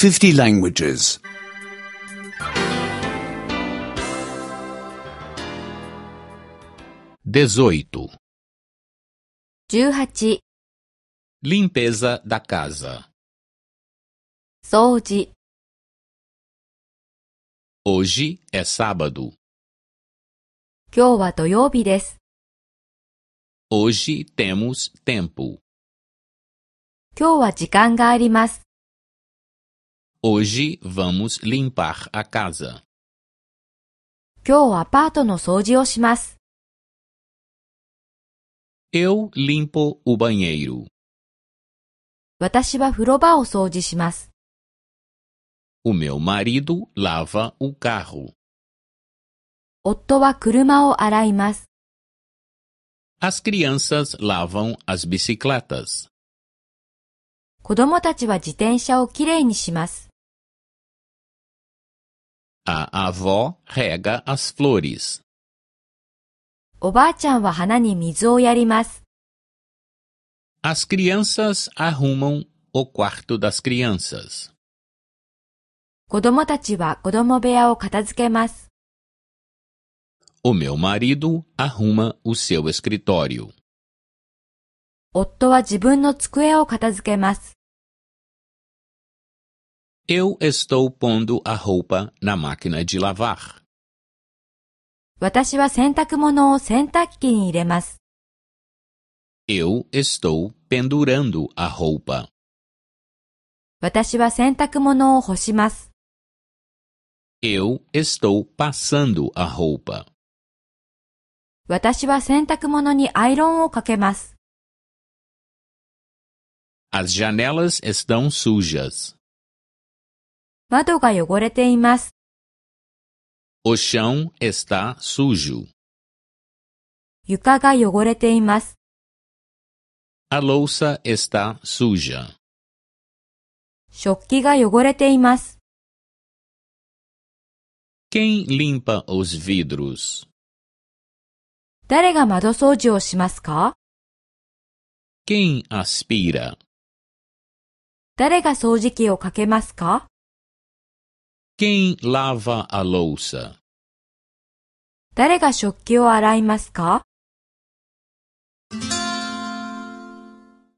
50 languages. 18. 18、 Limpeza da casa. 掃除。 Hoje é sábado. 今日は土曜日です。 Hoje temos tempo. 今日は時間があります。 Hoje vamos limpar a casa. 今日アパートの掃除をします。 Eu limpo o banheiro. 私は風呂場を掃除します。 O meu marido lava o carro. 夫は車を洗います。 As crianças lavam as bicicletas. 子供たちは自転車をきれいにします。 A avó rega as flores. おばあちゃんは花に水をやります。 As crianças arrumam o quarto das crianças. 子供たちは子供部屋を片付けます。 O meu marido arruma o seu escritório. 夫は自分の机を片付けます。 Eu estou pondo a roupa na máquina de lavar. 私は洗濯物を洗濯機に入れます。 Eu estou pendurando a roupa. 私は洗濯物を干します。 Eu estou passando a roupa. 私は洗濯物にアイロンをかけます。 As janelas estão sujas. 窓が汚れています。 O chão está sujo. 床が汚れています。 A louça está suja. 食器が汚れています。 Quem limpa os vidros? 誰が窓掃除をしますか？ Quem aspira? 誰が掃除機をかけますか？ Quem lava a louça? 誰が食器を洗いますか？